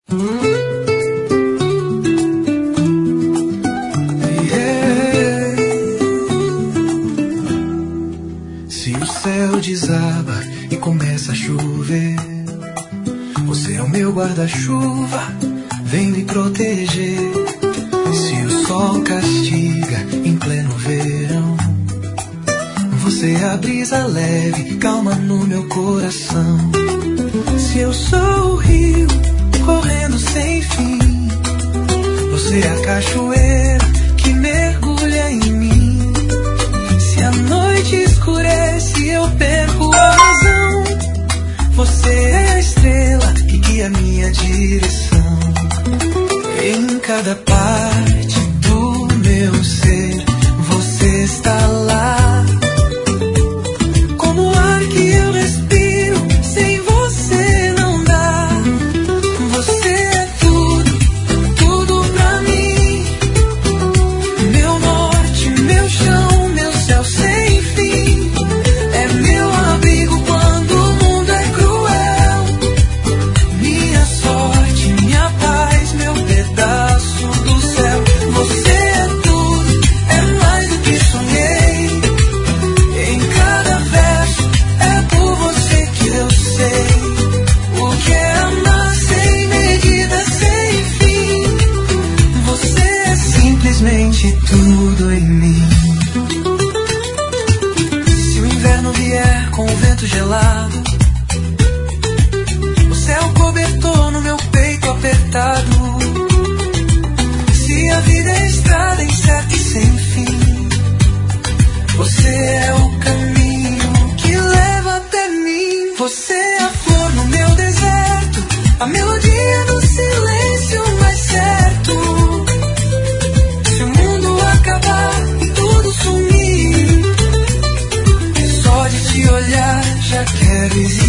Se o céu desaba e começa a chover, você é o meu guarda-chuva, vem me proteger. Se o sol castiga em pleno verão, você é a brisa leve, calma no meu coração. Se eu sou o rio correndo sem fim, você é a cachoeira que mergulha em mim. Se a noite escurece e eu perco a razão, você é a estrela que guia minha direção. Em cada parte do meu ser, você está lá. Como o ar que eu respiro, sem você não dá. Você é tudo, tudo pra mim. Meu norte, meu chão, meu céu sem fim. É meu abrigo quando o mundo é cruel. Minha sorte, minha paz, meu pedaço do céu. Você é tudo, é mais do que sonhei. Em cada verso é por você que eu sei o que é amar sem medida, sem fim. Você é simplesmente tudo em mim. Se o inverno vier com o vento gelado, você é o cobertor no meu peito apertado. Se a vida é estrada incerta e sem fim, você é o caminho que leva até mim. Você é a flor no meu deserto, a melodia do silêncio mais certo. Se o mundo acabar e tudo sumir, só de te olhar já quero existir.